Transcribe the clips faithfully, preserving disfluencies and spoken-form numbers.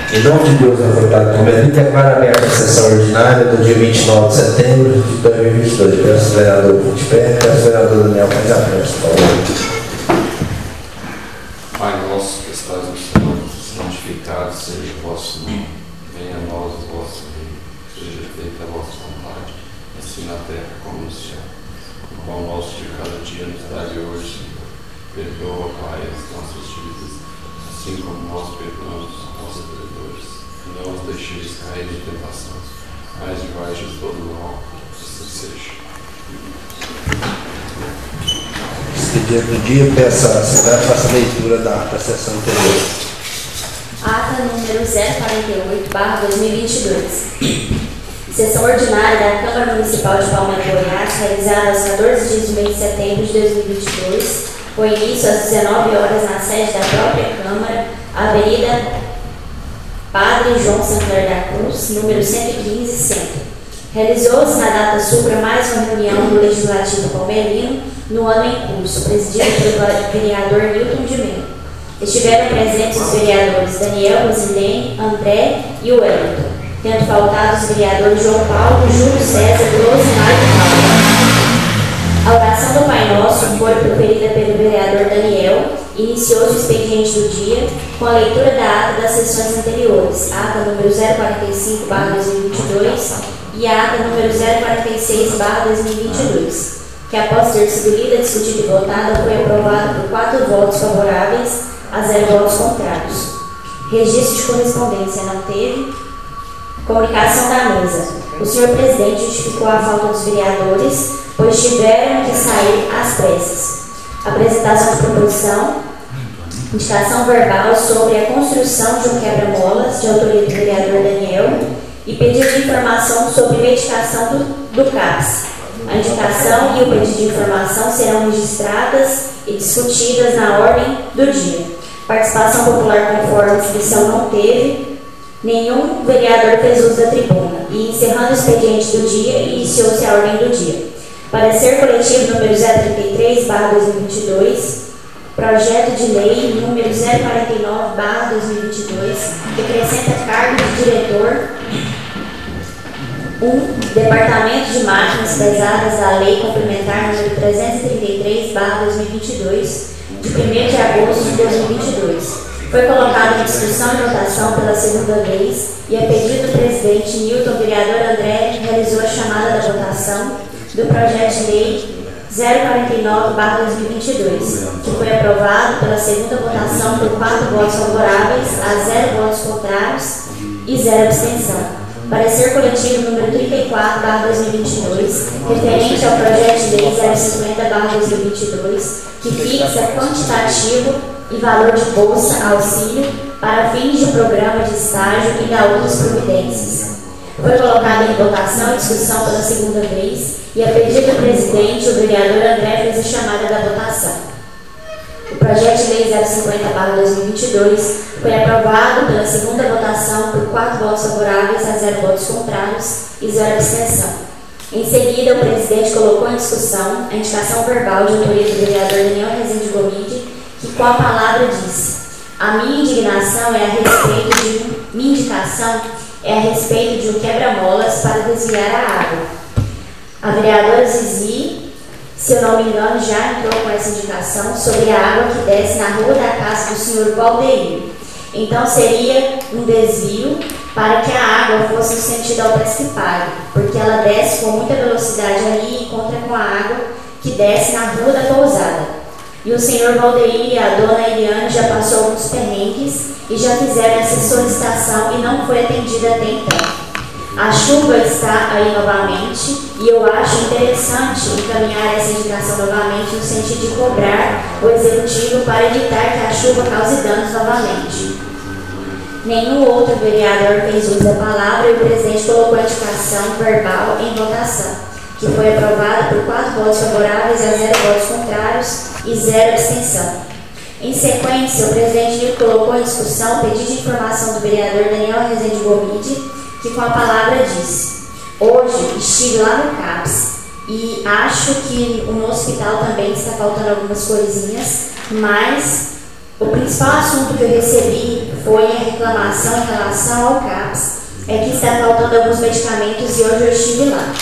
Em nome de Deus, autoritário Palmeiras, declaro aberta a sessão ordinária do dia vinte e nove de setembro de dois mil e vinte e dois. Peço o vereador de pé, peço o vereador Daniel faz a prece, por favor. Pai nosso que estás no céu, santificado seja o vosso nome. Venha a nós o vosso reino, seja feita a vossa vontade, assim na terra como no céu. O pão nosso de cada dia nos dai hoje, Senhor. Perdoa, Pai, as nossas dívidas, assim como nós perdoamos aos nossos devedores. E não os deixeis cair em tentação, mas livrai-nos de todo mal, assim seja. Expediente do dia, peço a cidade, faça a leitura da ata da sessão anterior. Ata número zero quarenta e oito barra dois mil e vinte e dois. Sessão ordinária da Câmara Municipal de Palmeiras, Goiás, realizada aos quatorze dias do mês de setembro de dois mil e vinte e dois, com início às dezenove horas na sede da própria Câmara, Avenida Padre João Sancler da Cruz, número cento e quinze, Centro. Realizou-se na data supra mais uma reunião do Legislativo Palmeirino no ano em curso, presidida pelo vereador Newton de Mello. Estiveram presentes os vereadores Daniel, Rosilene, André e Wellington, tendo faltado os vereadores João Paulo, Júlio César, Rosimar e Paulo. A oração do Pai Nosso foi proferida pelo vereador Daniel. Iniciou-se o expediente do dia com a leitura da ata das sessões anteriores, ata número zero quarenta e cinco barra dois mil e vinte e dois e a ata número zero quarenta e seis barra dois mil e vinte e dois, que após ter sido lida, discutida e votada, foi aprovada por quatro votos favoráveis a zero votos contrários. Registro de correspondência não teve. Comunicação da mesa. O senhor presidente justificou a falta dos vereadores, pois tiveram que sair às pressas. Apresentação de proposição, indicação verbal sobre a construção de um quebra-molas, de autoria do vereador Daniel, e pedido de informação sobre medicação do, do CAPS. A indicação e o pedido de informação serão registradas e discutidas na ordem do dia. Participação popular conforme inscrição não teve. Nenhum vereador fez uso da tribuna. E encerrando o expediente do dia, iniciou-se a ordem do dia. Parecer coletivo número zero trinta e três barra dois mil e vinte e dois, projeto de lei número zero quarenta e nove barra dois mil e vinte e dois, que acrescenta cargo de diretor um Departamento de Máquinas Pesadas da Lei Complementar número trezentos e trinta e três barra dois mil e vinte e dois, de primeiro de agosto de dois mil e vinte e dois. Foi colocado em discussão e votação pela segunda vez e, a pedido do presidente Newton, o vereador André realizou a chamada da votação do projeto de lei zero quarenta e nove barra dois mil e vinte e dois, que foi aprovado pela segunda votação por quatro votos favoráveis a zero votos contrários e zero abstenção. Parecer coletivo número trinta e quatro barra dois mil e vinte e dois, referente ao projeto de lei zero cinquenta barra dois mil e vinte e dois, que fixa quantitativo e valor de bolsa auxílio para fins de programa de estágio e da outras providências. Foi colocado em votação e discussão pela segunda vez e, a pedido do presidente, o vereador André fez a chamada da votação. O projeto de lei zero cinquenta barra dois mil e vinte e dois foi aprovado pela segunda votação por quatro votos favoráveis a zero votos contrários e zero abstenção. Em seguida, o presidente colocou em discussão a indicação verbal de autoria do vereador Daniel Rezende Gomide, que com a palavra disse: a minha indignação é a respeito de minha indicação é a respeito de um quebra-molas para desviar a água. A vereadora Zizi, se eu não me engano, já entrou com essa indicação sobre a água que desce na rua da casa do senhor Valdeir. Então seria um desvio para que a água fosse no sentido ao Pesquipalho, porque ela desce com muita velocidade ali e encontra com a água que desce na rua da pousada. E o senhor Valdeir e a dona Eliane já passou alguns perrengues e já fizeram essa solicitação e não foi atendida até então. A chuva está aí novamente e eu acho interessante encaminhar essa indicação novamente no sentido de cobrar o executivo para evitar que a chuva cause danos novamente. Nenhum outro vereador fez uso da palavra e o presidente colocou a indicação verbal em votação, que foi aprovada por quatro votos favoráveis a zero votos contrários e zero abstenção. Em sequência, o presidente Nilton colocou em discussão o pedido de informação do vereador Daniel Rezende Gomide, que com a palavra disse: hoje estive lá no CAPS e acho que no hospital também está faltando algumas coisinhas, mas o principal assunto que eu recebi foi a reclamação em relação ao CAPS, é que está faltando alguns medicamentos e hoje eu estive lá.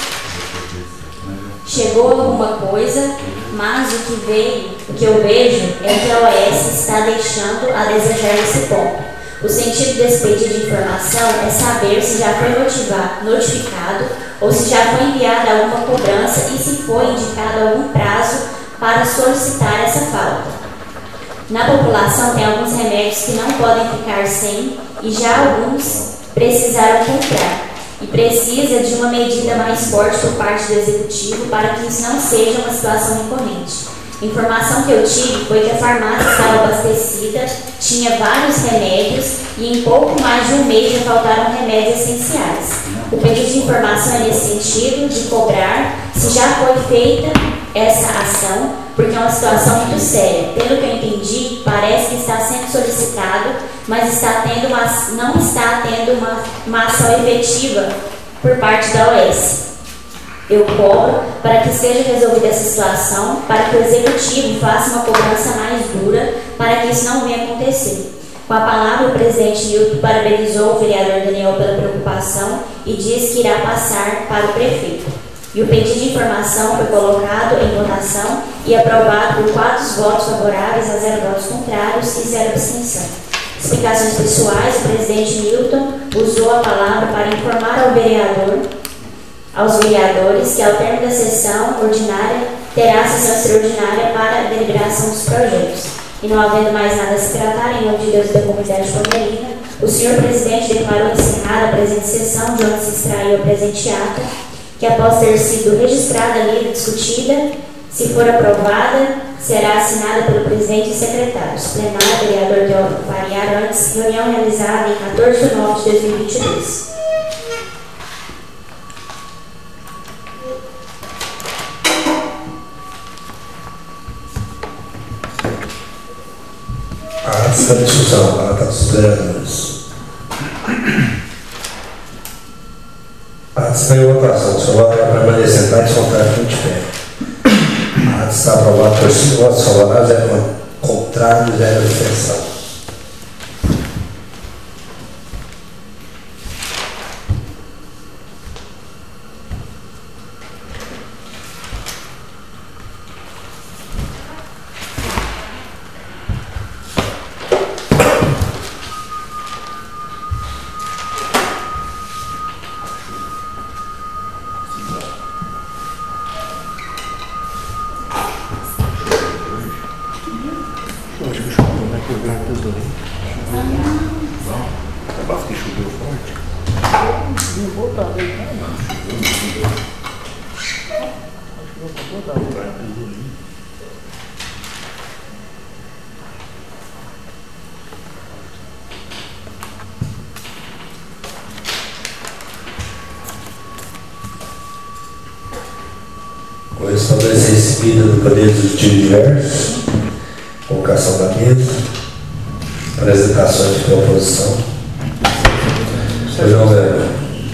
Chegou alguma coisa, mas o que veio, o que eu vejo é que a O S está deixando a desejar nesse ponto. O sentido desse pedido de informação é saber se já foi notificado ou se já foi enviada alguma cobrança e se foi indicado algum prazo para solicitar essa falta. Na população tem alguns remédios que não podem ficar sem e já alguns precisaram comprar. E precisa de uma medida mais forte por parte do Executivo para que isso não seja uma situação recorrente. A informação que eu tive foi que a farmácia estava abastecida, tinha vários remédios e em pouco mais de um mês já faltaram remédios essenciais. O pedido de informação é nesse sentido, de cobrar se já foi feita essa ação, porque é uma situação muito séria. Pelo que eu entendi, parece que está sendo solicitado, mas está tendo uma, não está tendo uma, uma ação efetiva por parte da O S. Eu cobro para que seja resolvida essa situação, para que o Executivo faça uma cobrança mais dura, para que isso não venha acontecer. Com a palavra, o presidente Nilton parabenizou o vereador Daniel pela preocupação e diz que irá passar para o prefeito. E o pedido de informação foi colocado em votação e aprovado por quatro votos favoráveis a zero votos contrários e zero abstenção. Explicações pessoais, o presidente Nilton usou a palavra para informar ao vereador, aos vereadores que ao término da sessão ordinária terá a sessão extraordinária para a deliberação dos projetos. E não havendo mais nada a se tratar, em nome de Deus e da comunidade palmeirina, o senhor presidente declarou encerrada a presente sessão, de onde se extraiu a presente ata, que após ter sido registrada, lida e discutida, se for aprovada, será assinada pelo presidente e secretários. Plenário, vereador Teófilo Faria Arantes, reunião realizada em quatorze de nove de dois mil e vinte e dois. Antes da discussão, ata dos vereadores. Antes da votação, o senhor vai permanecer sentado e soltar de pé. Antes está aprovado por cinco votos favoráveis, zero contrário e zero abstenção. Vou estabelecer em seguida do poder executivo diverso, convocação da mesa, apresentações de proposição. Sejam vereador.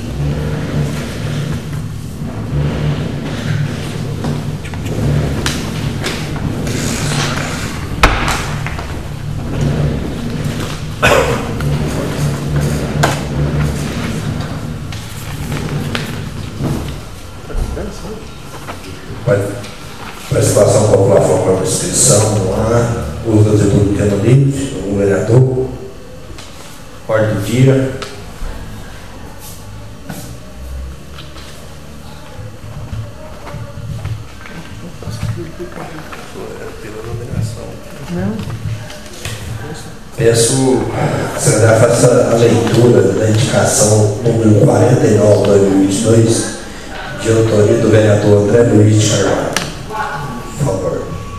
Participação popular formal de inscrição no ar, uso da tributo tendo limite, o vereador, ordem do dia. Peço que a secretária faça a leitura da indicação número quarenta e nove de dois mil e vinte e dois, de autoria do vereador André Luiz de Carvalho. Por favor.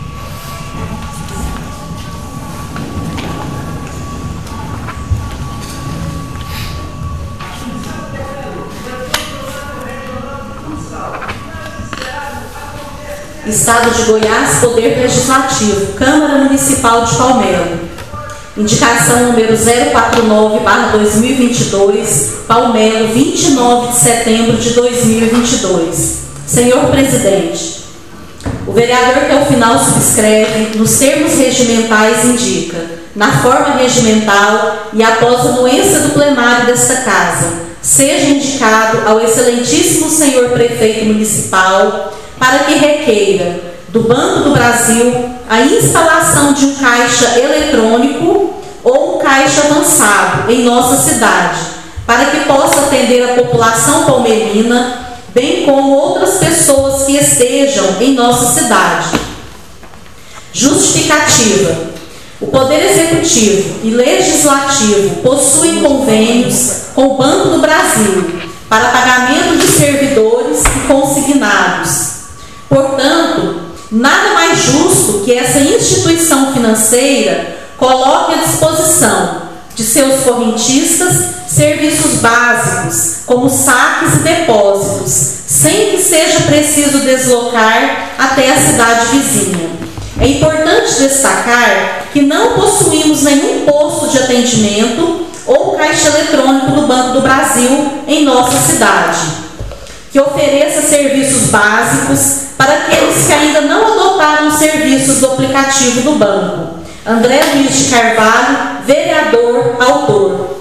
Estado de Goiás, Poder Legislativo, Câmara Municipal de Palmelo. Indicação número zero quatro nove barra dois mil e vinte e dois, Palmelo, vinte e nove de setembro de dois mil e vinte e dois. Senhor Presidente, O vereador que ao final subscreve, nos termos regimentais, indica, na forma regimental e após a anuência do plenário desta Casa, seja indicado ao excelentíssimo senhor prefeito municipal para que requeira do Banco do Brasil a instalação de um caixa eletrônico ou um caixa avançado em nossa cidade, para que possa atender a população palmeirina, bem como outras pessoas que estejam em nossa cidade. Justificativa. O Poder Executivo e Legislativo possuem convênios com o Banco do Brasil para pagamento de servidores e consignados. Portanto, nada mais justo que essa instituição financeira coloque à disposição de seus correntistas serviços básicos, como saques e depósitos, sem que seja preciso deslocar até a cidade vizinha. É importante destacar que não possuímos nenhum posto de atendimento ou caixa eletrônico do Banco do Brasil em nossa cidade, que ofereça serviços básicos para aqueles que ainda não adotaram os serviços do aplicativo do banco. André Luiz de Carvalho, vereador, autor.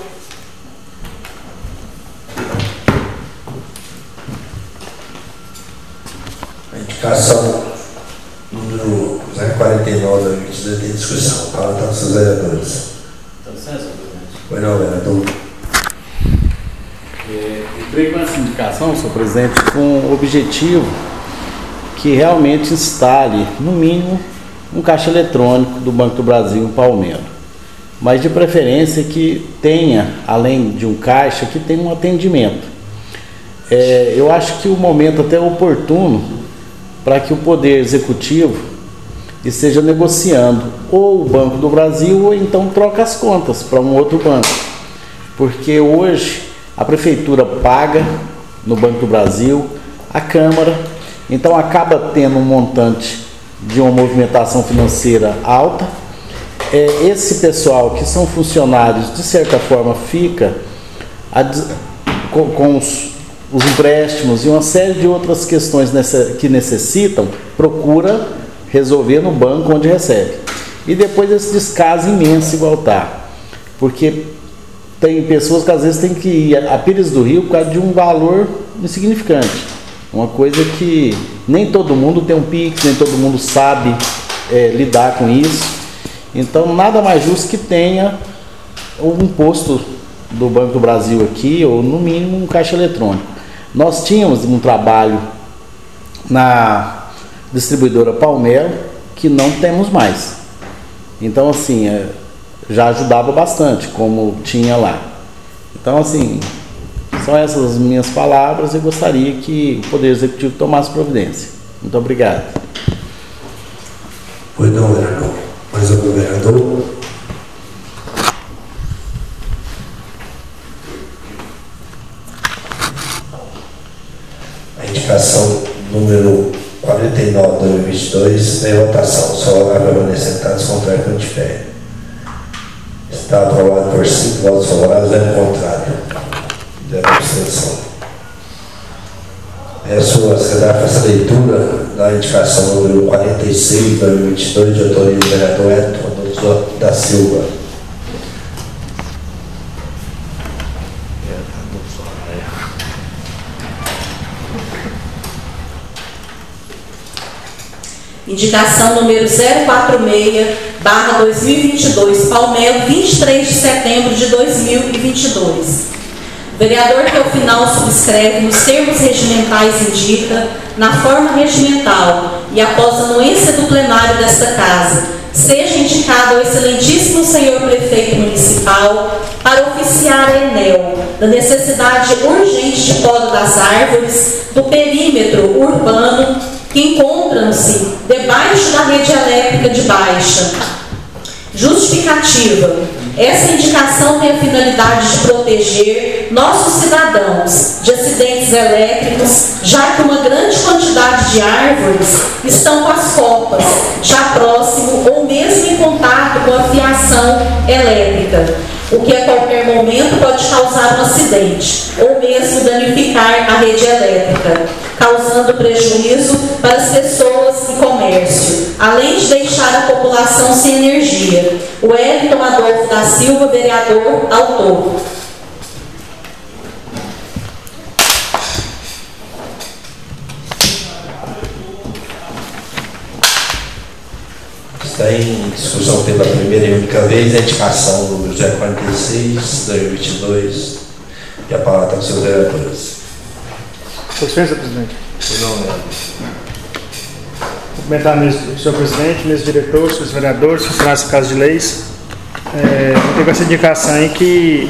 A indicação número zero quarenta e nove, dois mil e vinte e dois, tem discussão. Fala para os seus vereadores. Dá licença, presidente. Pois não, vereador. É, entrei com essa indicação, senhor presidente, com o objetivo que realmente instale, no mínimo, um caixa eletrônico do Banco do Brasil em Palmeira. Mas de preferência que tenha, além de um caixa, que tenha um atendimento. É, eu acho que o momento até é oportuno para que o Poder Executivo esteja negociando ou o Banco do Brasil ou então troca as contas para um outro banco. Porque hoje a Prefeitura paga no Banco do Brasil, a Câmara, então acaba tendo um montante de uma movimentação financeira alta. É, esse pessoal que são funcionários, de certa forma, fica a, com, com os, os empréstimos e uma série de outras questões nessa, que necessitam, procura resolver no banco onde recebe. E depois esse descaso imenso igual tá. Porque tem pessoas que às vezes têm que ir a Pires do Rio por causa de um valor insignificante. Uma coisa que nem todo mundo tem um Pix, nem todo mundo sabe é, lidar com isso. Então, nada mais justo que tenha um posto do Banco do Brasil aqui, ou no mínimo um caixa eletrônico. Nós tínhamos um trabalho na distribuidora Palmero que não temos mais. Então, assim, é, já ajudava bastante, como tinha lá. Então, assim, são essas as minhas palavras. Eu gostaria que o Poder Executivo tomasse providência. Muito obrigado. Pois não, vereador. Mais algum vereador? A indicação número quarenta e nove, dois mil e vinte e dois, em votação. Só a permanecer sentados, contrário que de pé. Está aprovado por cinco votos favoráveis, zero contrário. Zero abstenção. Peço a secretária faça a leitura da indicação número quarenta e seis, dois mil e vinte e dois, de autoria do vereador Edson da Silva. Indicação número zero quatro seis, barra dois mil e vinte e dois, Palmelo, vinte e três de setembro de dois mil e vinte e dois. O vereador que ao final subscreve, nos termos regimentais, indica, na forma regimental e após a anuência do plenário desta Casa, seja indicado ao excelentíssimo senhor prefeito municipal para oficiar a Enel da necessidade urgente de poda das árvores do perímetro urbano que encontram-se debaixo da rede elétrica de baixa. Justificativa. Essa indicação tem a finalidade de proteger nossos cidadãos de acidentes elétricos, já que uma grande quantidade de árvores estão com as copas, já próximo ou mesmo em contato com a fiação elétrica, o que a qualquer momento pode causar um acidente ou mesmo danificar a rede elétrica, causando causando prejuízo para as pessoas e comércio, além de deixar a população sem energia. Wellington Adolfo da Silva, vereador, autor. Está em discussão pela primeira e única vez a indicação número zero quarenta e seis, dois mil e vinte e dois. E a palavra está com os seus vereadores. Com licença, presidente. Não, não. Cumprimentar o senhor presidente, meus diretores, seus vereadores, funcionários da Casa de Leis. É, eu tenho essa indicação aí que.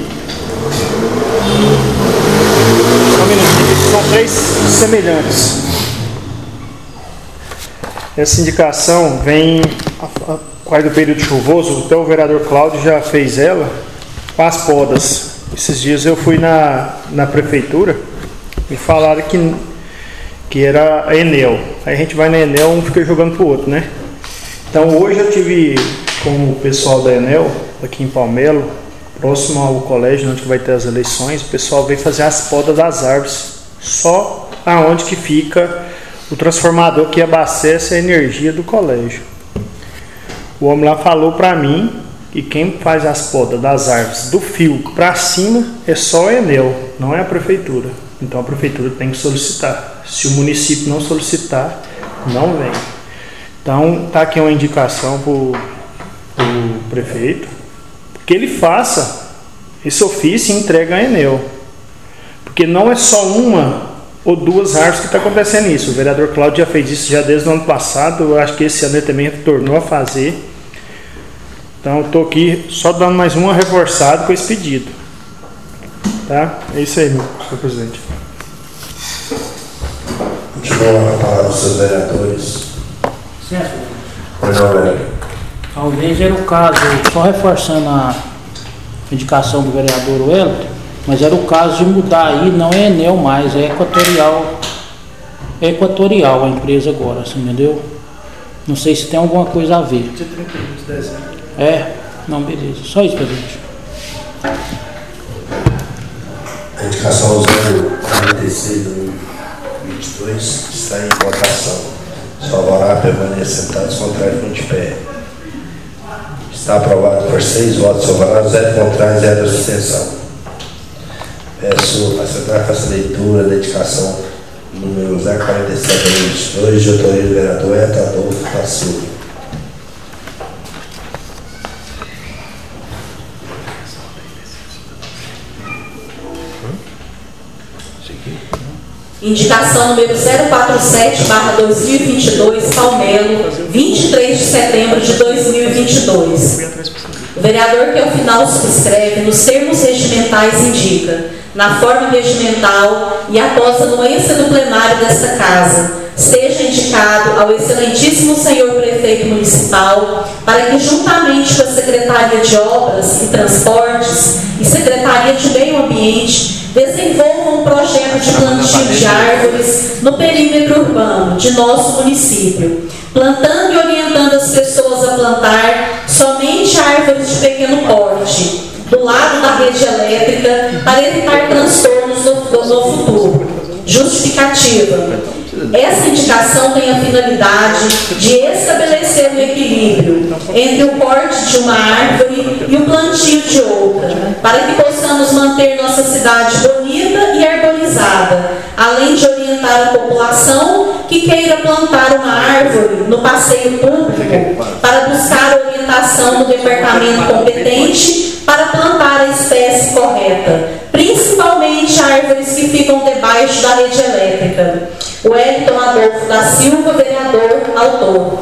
Só um minutinho, são três semelhantes. Essa indicação vem quase do período chuvoso, até o vereador Cláudio já fez ela, com as podas. Esses dias eu fui na, na prefeitura e falaram que, que era a Enel. Aí a gente vai na Enel, um fica jogando pro outro, né? Então hoje eu tive com o pessoal da Enel, aqui em Palmelo, próximo ao colégio, onde vai ter as eleições, o pessoal veio fazer as podas das árvores, só aonde que fica o transformador que abastece a energia do colégio. O homem lá falou para mim que quem faz as podas das árvores do fio para cima é só a Enel, não é a prefeitura. Então a prefeitura tem que solicitar. Se o município não solicitar, não vem. Então tá aqui uma indicação para o prefeito que ele faça esse ofício e entregue a Enel, porque não é só uma ou duas árvores que está acontecendo isso. O vereador Cláudio já fez isso já desde o ano passado. Eu acho que esse ano ele também retornou a fazer. Então eu estou aqui só dando mais uma reforçada com esse pedido. Tá? É isso aí, senhor presidente. Continua a palavra dos seus vereadores. Certo. Pois não, vereador. Talvez era o caso, só reforçando a indicação do vereador Wellington, mas era o caso de mudar aí, não é Enel mais, é Equatorial. É Equatorial a empresa agora, assim, entendeu? Não sei se tem alguma coisa a ver. Dia trinta e um de dezembro. É? Não, beleza. Só isso, presidente. A indicação zero quarenta e seis de dois mil e vinte e dois está em votação. Os favoráveis permanecem sentados, contrários ficam de pé. Está aprovado por seis votos favoráveis, zero contrários, zero abstenção. Peço a secretária faça a leitura da indicação número zero quarenta e sete de dois mil e vinte e dois, de autoria do vereador Wellington Adolfo da Silva. Indicação número zero quarenta e sete barra dois mil e vinte e dois, Palmelo, vinte e três de setembro de dois mil e vinte e dois. O vereador que ao final subscreve nos termos regimentais indica, na forma regimental e após a anuência do plenário desta Casa, seja indicado ao excelentíssimo senhor prefeito municipal para que, juntamente com a Secretaria de Obras e Transportes e Secretaria de Meio Ambiente, desenvolvam um projeto de plantio de árvores no perímetro urbano de nosso município, plantando e orientando as pessoas a plantar somente árvores de pequeno porte, do lado da rede elétrica, para evitar transtornos no, no futuro. Justificativa. Essa indicação tem a finalidade de estabelecer um equilíbrio entre o corte de uma árvore e o plantio de outra, para que possamos manter nossa cidade bonita e arborizada, além de orientar a população que queira plantar uma árvore no passeio público para buscar orientação do departamento competente para plantar a espécie correta, principalmente árvores que ficam debaixo da rede elétrica. Wellington Adolfo da Silva, vereador, autor.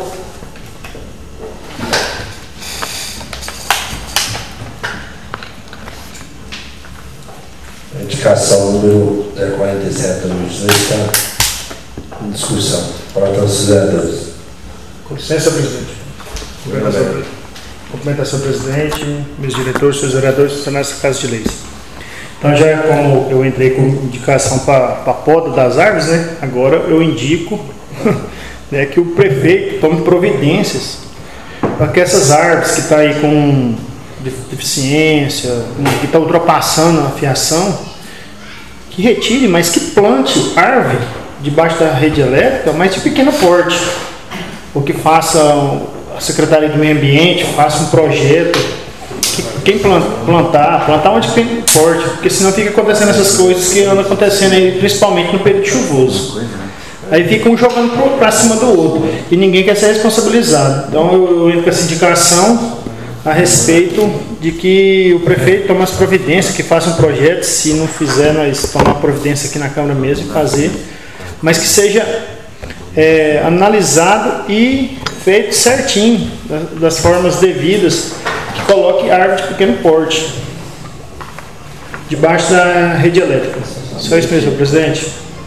A indicação número zero quarenta e sete de dois mil e vinte e dois está em discussão. Palavra para os vereadores. Com licença, presidente. Cumprimentação, presidente, meus diretores, seus vereadores, funcionários da Casa de Leis. Então, já como eu entrei com indicação para a poda das árvores, né, agora eu indico né, que o prefeito tome providências para que essas árvores que estão tá aí com deficiência, que estão tá ultrapassando a fiação, que retire, mas que plante árvore debaixo da rede elétrica, mas de pequeno porte, ou que faça a Secretaria do Meio Ambiente, faça um projeto, que quem plantar, plantar onde tem porte, porque senão fica acontecendo essas coisas que andam acontecendo aí, principalmente no período chuvoso. Aí fica um jogando para cima do outro e ninguém quer ser responsabilizado. Então eu, eu entro com essa indicação a respeito de que o prefeito tome as providências, que faça um projeto, se não fizer, nós tomar providência aqui na Câmara mesmo e fazer, mas que seja é, analisado e feito certinho, das, das formas devidas, que coloque árvore de pequeno porte debaixo da rede elétrica. Só isso mesmo, presidente.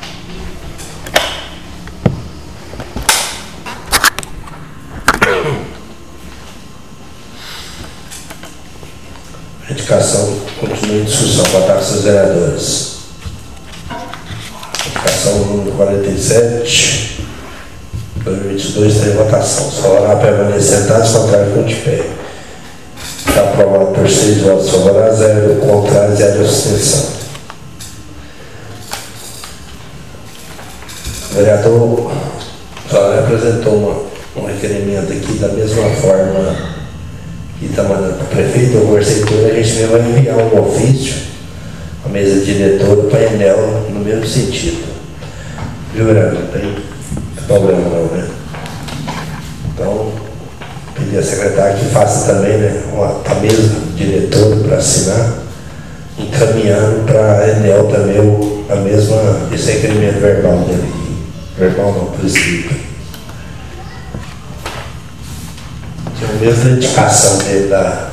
A indicação continua em discussão. Votar seus vereadores. Indicação número quarenta e sete, dois mil e vinte e dois, está em votação. Só orar permanecer sentados, contrário com de pé. Está aprovado por seis votos favoráveis, zero contrários e zero abstenção. O vereador só apresentou uma, um requerimento aqui da mesma forma que está mandando para o prefeito. Eu conversei com ele, a gente mesmo vai enviar um ofício, a mesa diretora, para a Enel, no mesmo sentido. Viu, vereador? Não tem problema não, né? Então, pedir a secretária que faça também, né, uma, a mesa diretora para assinar, encaminhando para a Enel também o, a mesma, esse requerimento verbal dele aqui. Verbal não, por escrito. Tinha a mesma indicação dele da.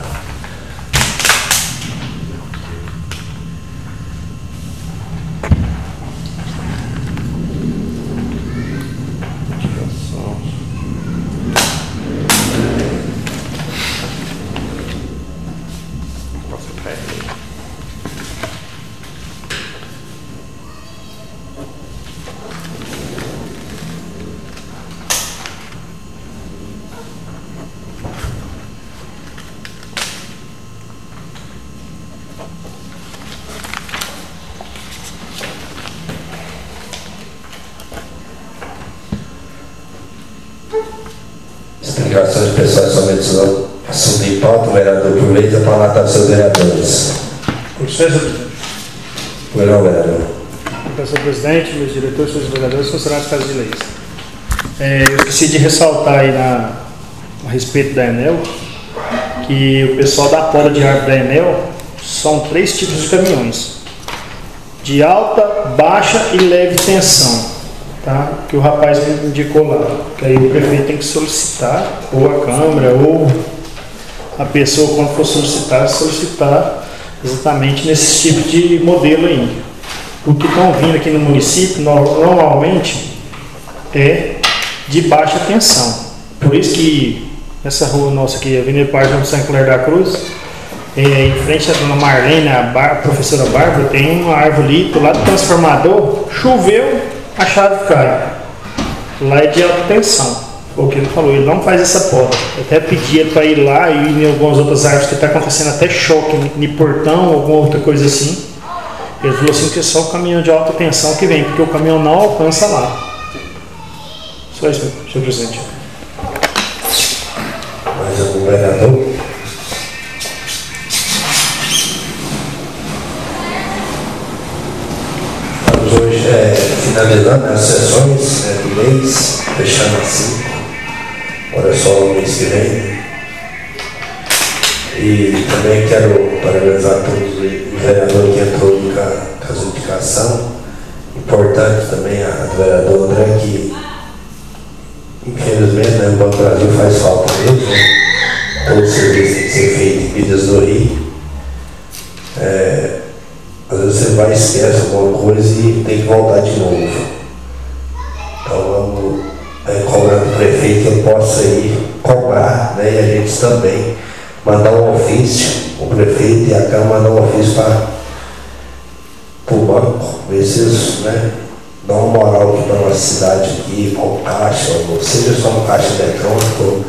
Explicações de pessoas somente no assunto em pauta. O vereador aproveita para matar os seus vereadores. Por licença, presidente. Pois não, vereador. Senhor presidente, meus diretores, senhores vereadores, funcionários de Casa de Leis. É, eu esqueci de ressaltar aí na, a respeito da Enel, que o pessoal da poda de árvore da Enel são três tipos de caminhões: de alta, baixa e leve tensão. Tá? Que o rapaz me indicou lá, que aí o prefeito tem que solicitar, ou a Câmara, ou a pessoa, quando for solicitar, solicitar exatamente nesse tipo de modelo aí. O que estão vindo aqui no município, normalmente, é de baixa tensão. Por isso que essa rua nossa aqui, Avenida Parque São Clair da Cruz, é, em frente à dona Marlene, a, Bar, a professora Bárbara, tem uma árvore ali do lado do transformador, choveu, a chave cai. Lá é de alta tensão. Foi o que ele falou, ele não faz essa poda. Eu até pedi ele para ir lá e ir em algumas outras árvores que está acontecendo até choque em portão, alguma outra coisa assim. Ele falou assim que é só o caminhão de alta tensão que vem, porque o caminhão não alcança lá. Só isso, senhor presidente. Mais algum vereador? Hoje é finalizando as sessões, né, do mês, fechando assim, olha só o mês que vem. E também quero parabenizar todos os vereadores que entrou com as indicações. Importante também a do vereador André, que infelizmente, né, o Banco do Brasil faz falta mesmo, né? Todo o serviço tem que ser feito em Minas do Rio. É, Às vezes você vai e esquece alguma coisa e tem que voltar de novo. Então vamos é, cobrar do prefeito que eu possa ir cobrar, né? E a gente também mandar um ofício, o prefeito e a Câmara mandar um ofício para o banco, ver se eles, né, dão uma moral aqui para a nossa cidade aqui, com caixa, ou seja só um caixa eletrônico,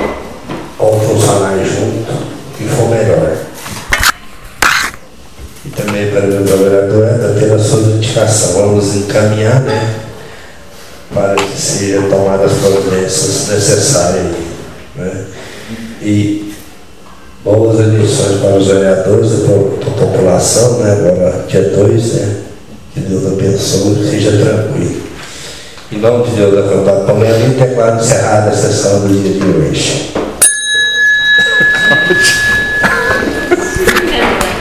ou funcionário junto, o que for melhor. também pergunto ao vereador, é ter a sua indicação. Vamos encaminhar, né, para que sejam tomadas as providências necessárias, né? E boas eleições para os vereadores e para a população, né? Agora, dia dois, né? Que Deus abençoe e seja tranquilo. Em nome de Deus, da Câmara Palmeiras, declaro encerrada a sessão do dia de hoje.